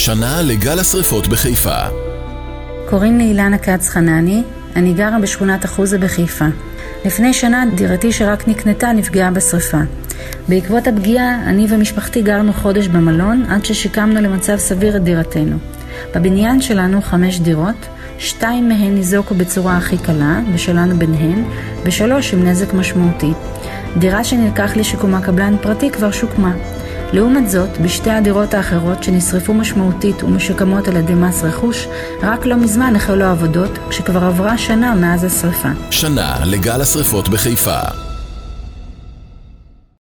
שנה לגל השריפות בחיפה. קוראים לי אילנה קץ חנני, אני גרה בשכונת אחוזה בחיפה. לפני שנה דירתי שרק נקנתה נפגעה בשריפה. בעקבות הפגיעה אני ומשפחתי גרנו חודש במלון עד ששיקמנו למצב סביר את דירתנו. בבניין שלנו 5 דירות, 2 מהן ניזוקו בצורה הכי קלה, ושלנו ביניהן, ו3 עם נזק משמעותי. דירה שנלקח לשיקומה קבלן פרטי כבר שוקמה. לעומת זאת, בשתי הדירות האחרות שנשרפו משמעותית ומשוקמות על ידי מס רכוש, רק לא מזמן החלו העבודות, כשכבר עברה שנה מאז השריפה. שנה לגל השריפות בחיפה.